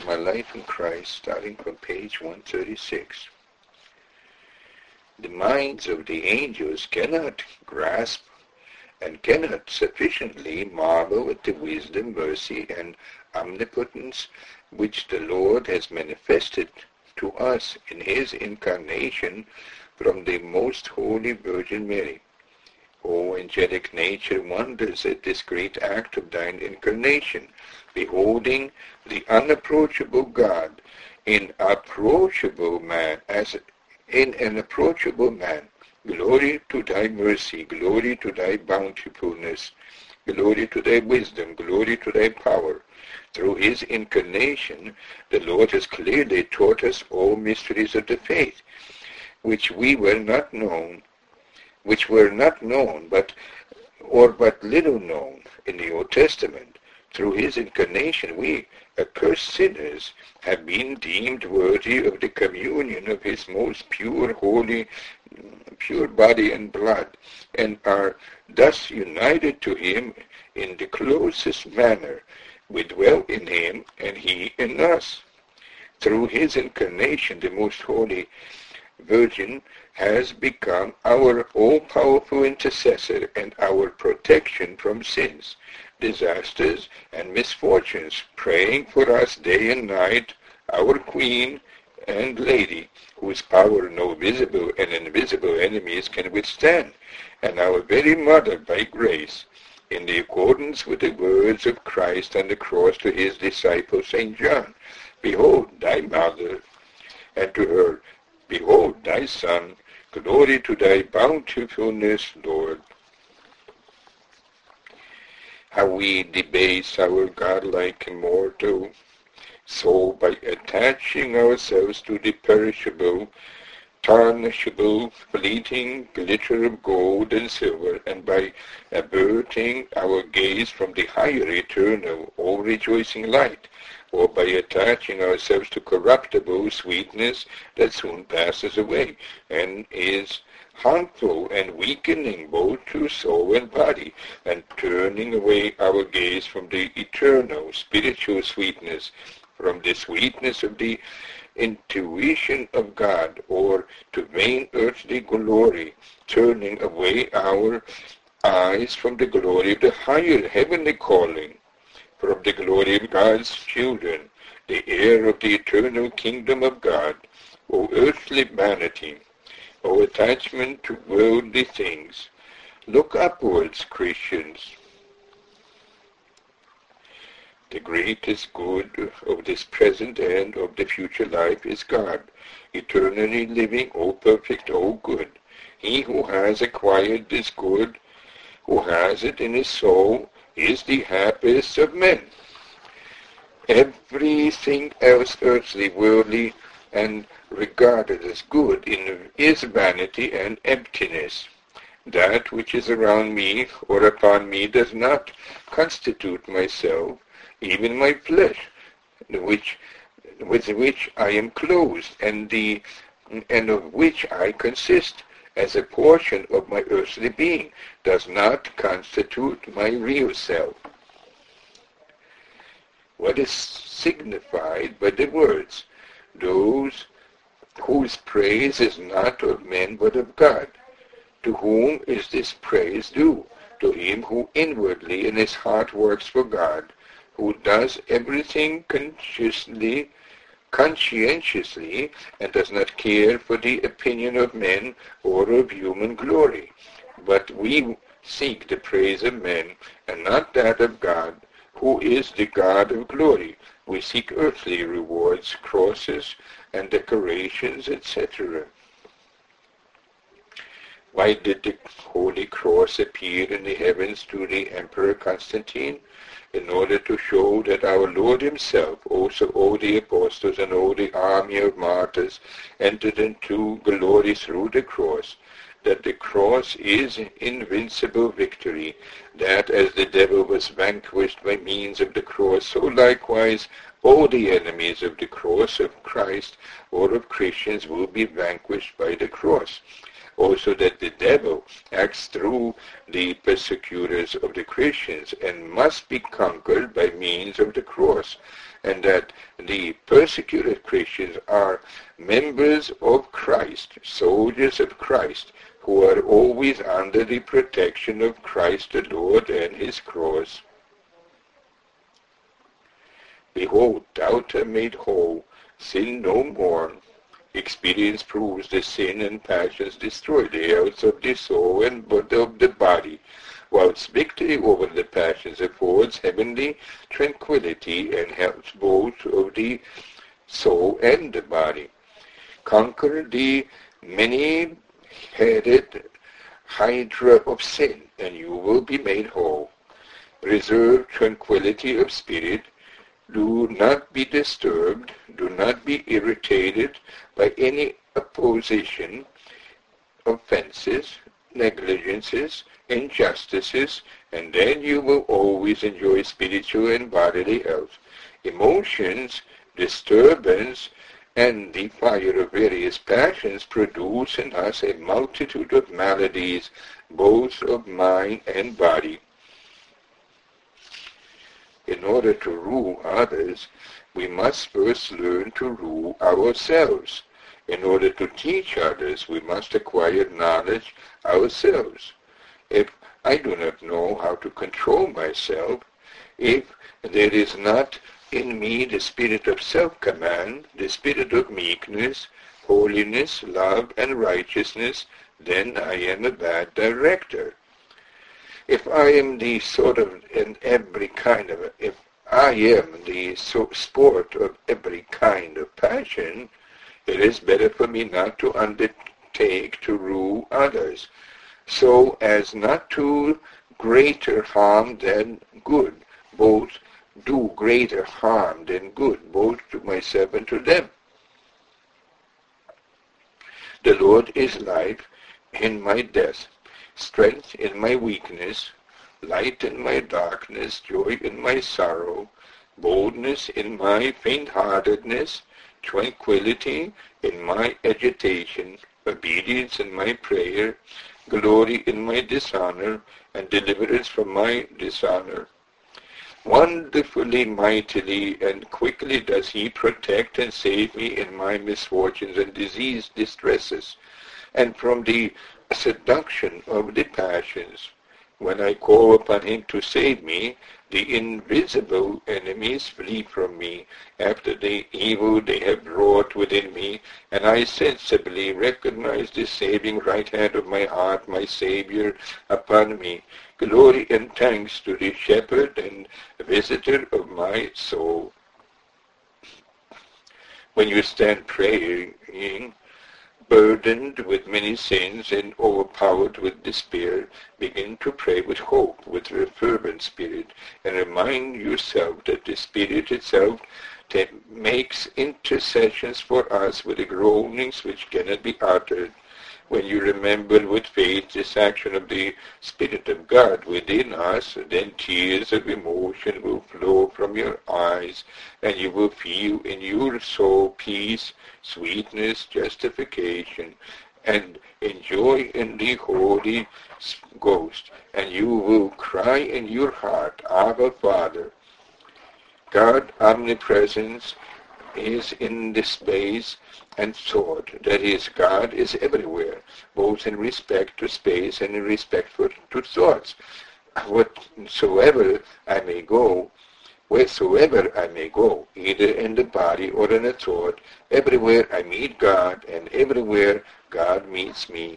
My Life in Christ, starting from page 136. The minds of the angels cannot grasp and cannot sufficiently marvel at the wisdom, mercy, and omnipotence which the Lord has manifested to us in his incarnation from the most holy Virgin Mary. O angelic nature wonders at this great act of thine incarnation, beholding the unapproachable God in approachable man, as in an approachable man. Glory to thy mercy, glory to thy bountifulness, glory to thy wisdom, glory to thy power. Through his incarnation, the Lord has clearly taught us all mysteries of the faith, which were not known, but little known in the Old Testament. Through his incarnation, we, accursed sinners, have been deemed worthy of the communion of his most pure, holy, pure body and blood, and are thus united to him in the closest manner. We dwell in him, and he in us. Through his incarnation, the most holy Virgin has become our all-powerful intercessor and our protection from sins, disasters, and misfortunes, praying for us day and night, our Queen and Lady, whose power no visible and invisible enemies can withstand, and our very Mother by grace, in the accordance with the words of Christ on the cross to his disciple St. John. Behold thy Mother, and to her, behold thy Son. Glory to thy bountifulness, Lord. How we debase our godlike immortal soul by attaching ourselves to the perishable, tarnishable, fleeting glitter of gold and silver, and by averting our gaze from the higher eternal, all-rejoicing light, or by attaching ourselves to corruptible sweetness that soon passes away, and is harmful and weakening both to soul and body, and turning away our gaze from the eternal spiritual sweetness, from the sweetness of the intuition of God, or to vain earthly glory, turning away our eyes from the glory of the higher heavenly calling, from the glory of God's children, the heir of the eternal kingdom of God. O earthly vanity, O attachment to worldly things, look upwards, Christians. The greatest good of this present and of the future life is God, eternally living, O perfect, O good. He who has acquired this good, who has it in his soul, is the happiest of men. Everything else earthly, worldly, and regarded as good is vanity and emptiness. That which is around me or upon me does not constitute myself, even my flesh, with which I am clothed, and of which I consist, as a portion of my earthly being, does not constitute my real self. What is signified by the words, those whose praise is not of men but of God? To whom is this praise due? To him who inwardly in his heart works for God, who does everything conscientiously, and does not care for the opinion of men or of human glory. But we seek the praise of men, and not that of God, who is the God of glory. We seek earthly rewards, crosses, and decorations, etc. Why did the Holy Cross appear in the heavens to the Emperor Constantine? In order to show that our Lord himself, also all the apostles and all the army of martyrs, entered into glory through the cross, that the cross is invincible victory, that as the devil was vanquished by means of the cross, so likewise all the enemies of the cross of Christ or of Christians will be vanquished by the cross. also that the devil acts through the persecutors of the Christians and must be conquered by means of the cross, and that the persecuted Christians are members of Christ, soldiers of Christ, who are always under the protection of Christ the Lord and his cross. Behold, thou art made whole, sin no more. Experience proves that sin and passions destroy the health of the soul and of the body, whilst victory over the passions affords heavenly tranquility and health both of the soul and the body. Conquer the many-headed hydra of sin, and you will be made whole. Preserve tranquility of spirit. Do not be disturbed, do not be irritated by any opposition, offenses, negligences, injustices, and then you will always enjoy spiritual and bodily health. Emotions, disturbance, and the fire of various passions produce in us a multitude of maladies, both of mind and body. In order to rule others, we must first learn to rule ourselves. In order to teach others, we must acquire knowledge ourselves. If I do not know how to control myself, if there is not in me the spirit of self-command, the spirit of meekness, holiness, love, and righteousness, then I am a bad director. If I am the sort of in every kind of, if I am the sport of every kind of passion, it is better for me not to undertake to rule others, so as not to greater harm than good, both do greater harm than good, both to myself and to them. The Lord is life in my death, strength in my weakness, light in my darkness, joy in my sorrow, boldness in my faint-heartedness, tranquility in my agitation, obedience in my prayer, glory in my dishonor, and deliverance from my dishonor. Wonderfully, mightily, and quickly does he protect and save me in my misfortunes and distresses, and from the seduction of the passions. When I call upon him to save me, the invisible enemies flee from me after the evil they have wrought within me, and I sensibly recognize the saving right hand of my heart, my Savior, upon me. Glory and thanks to the shepherd and visitor of my soul. When you stand praying, burdened with many sins and overpowered with despair, begin to pray with hope, with a fervent spirit, and remind yourself that the Spirit itself makes intercessions for us with the groanings which cannot be uttered. When you remember with faith this action of the Spirit of God within us, then tears of emotion will flow from your eyes, and you will feel in your soul peace, sweetness, justification, and enjoy in the Holy Ghost. And you will cry in your heart, Abba, Father. God, omnipresence, is in the space and thought. That is, God is everywhere, both in respect to space and in respect to thoughts. Wheresoever I may go, either in the body or in a thought, everywhere I meet God, and everywhere God meets me.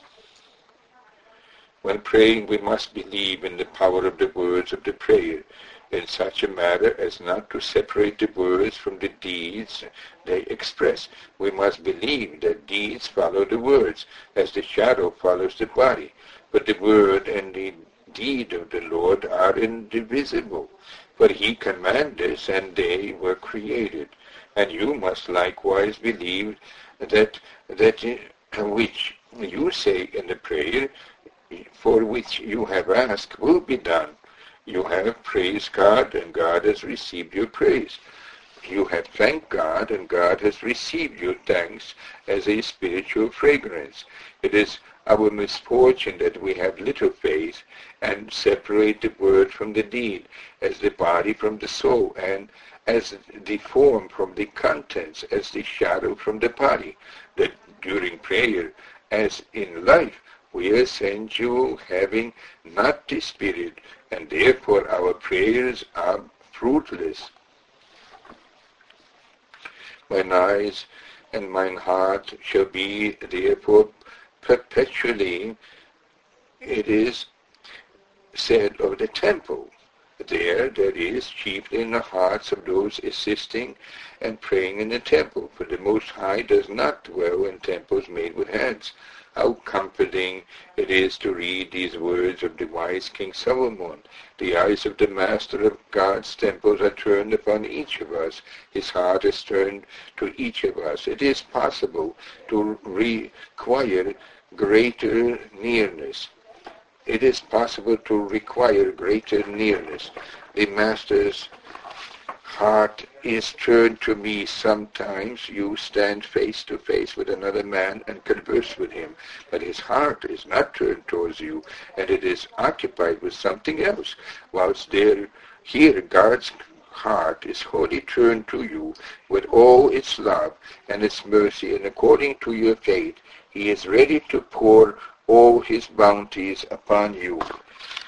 When praying, we must believe in the power of the words of the prayer, in such a manner as not to separate the words from the deeds they express. We must believe that deeds follow the words, as the shadow follows the body. But the word and the deed of the Lord are indivisible, for he commanded us, and they were created. And you must likewise believe that which you say in the prayer, for which you have asked, will be done. You have praised God, and God has received your praise. You have thanked God, and God has received your thanks as a spiritual fragrance. It is our misfortune that we have little faith and separate the word from the deed, as the body from the soul, and as the form from the contents, as the shadow from the body, that during prayer, as in life, we are sensual, having not the Spirit, and therefore our prayers are fruitless. Mine eyes and mine heart shall be therefore perpetually, it is said of the temple. There is chiefly in the hearts of those assisting and praying in the temple, for the Most High does not dwell in temples made with hands. How comforting it is to read these words of the wise King Solomon. The eyes of the Master of God's temples are turned upon each of us. His heart is turned to each of us. It is possible to require greater nearness. It is possible to require greater nearness. The Master's heart is turned to me. Sometimes you stand face to face with another man and converse with him, but his heart is not turned towards you, and it is occupied with something else. Whilst here God's heart is wholly turned to you with all its love and its mercy, and according to your faith, he is ready to pour all his bounties upon you.